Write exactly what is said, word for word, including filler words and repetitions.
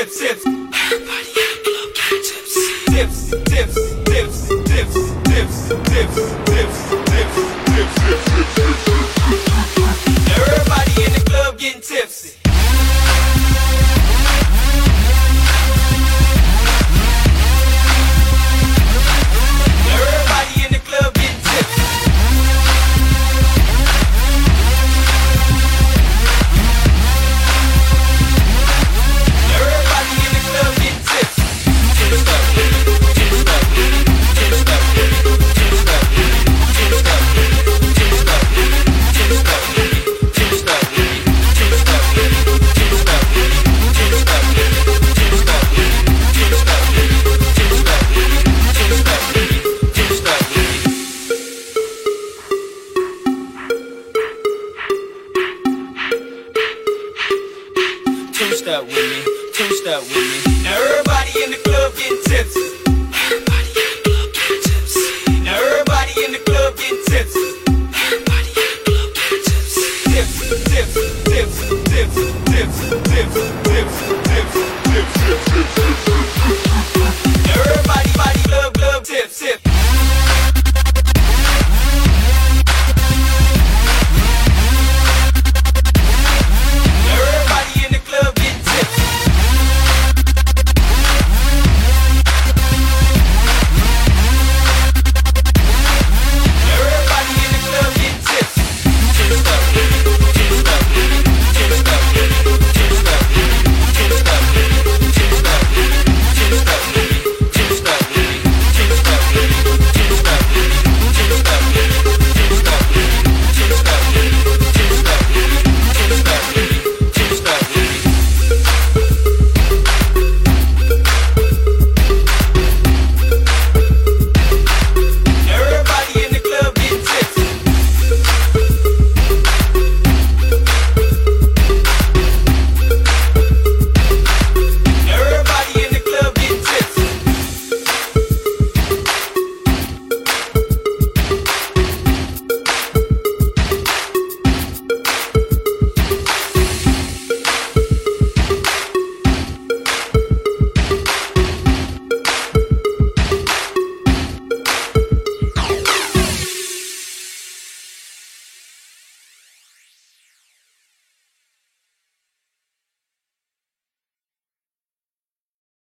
tips, tips. Everybody in the club getting tipsy. Tips, tips, tips, tips, tips, tips, tips, tips, tips, tips, tips. Everybody in the club getting tipsy. Everybody in the club getting tipsy. Everybody in the club getting tipsy. Tipsed up, tipsed up, tipsed up, tipsed up, tipsed up, tipsed up, tipsed up, tipsed up, tipsed up, tipsed up, tipsed up, tipsed up, tipsed up, tipsed up, tipsed up, tipsed up. Two-step with me, two-step with me. Now everybody in the club getting tipsy.